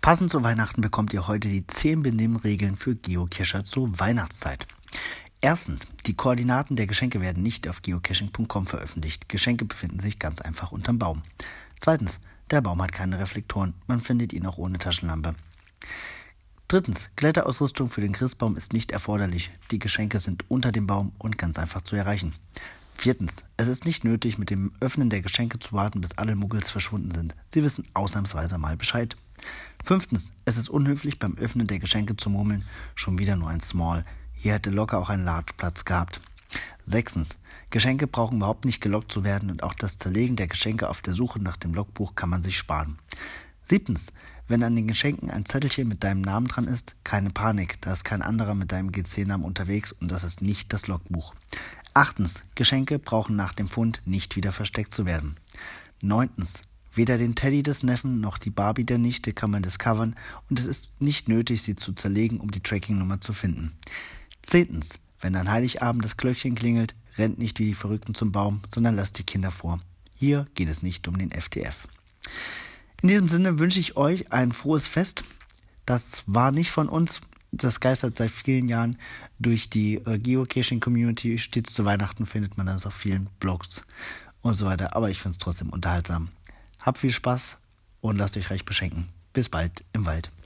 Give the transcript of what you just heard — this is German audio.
Passend zu Weihnachten bekommt ihr heute die 10 Benimmregeln für Geocacher zur Weihnachtszeit. Erstens, die Koordinaten der Geschenke werden nicht auf geocaching.com veröffentlicht. Geschenke befinden sich ganz einfach unterm Baum. Zweitens, der Baum hat keine Reflektoren. Man findet ihn auch ohne Taschenlampe. Drittens, Kletterausrüstung für den Christbaum ist nicht erforderlich. Die Geschenke sind unter dem Baum und ganz einfach zu erreichen. Viertens, es ist nicht nötig, mit dem Öffnen der Geschenke zu warten, bis alle Muggels verschwunden sind. Sie wissen ausnahmsweise mal Bescheid. Fünftens, es ist unhöflich, beim Öffnen der Geschenke zu murmeln, schon wieder nur ein Small. Hier hätte locker auch ein Large Platz gehabt. Sechstens, Geschenke brauchen überhaupt nicht gelockt zu werden und auch das Zerlegen der Geschenke auf der Suche nach dem Logbuch kann man sich sparen. Siebtens, wenn an den Geschenken ein Zettelchen mit deinem Namen dran ist, keine Panik, da ist kein anderer mit deinem GC-Namen unterwegs und das ist nicht das Logbuch. Achtens, Geschenke brauchen nach dem Fund nicht wieder versteckt zu werden. Neuntens, weder den Teddy des Neffen noch die Barbie der Nichte kann man discovern und es ist nicht nötig, sie zu zerlegen, um die Tracking-Nummer zu finden. Zehntens, wenn an Heiligabend das Glöckchen klingelt, rennt nicht wie die Verrückten zum Baum, sondern lasst die Kinder vor. Hier geht es nicht um den FTF. In diesem Sinne wünsche ich euch ein frohes Fest. Das war nicht von uns. Das geistert seit vielen Jahren durch die Geocaching-Community. Stets zu Weihnachten findet man das auf vielen Blogs und so weiter. Aber ich finde es trotzdem unterhaltsam. Habt viel Spaß und lasst euch reich beschenken. Bis bald im Wald.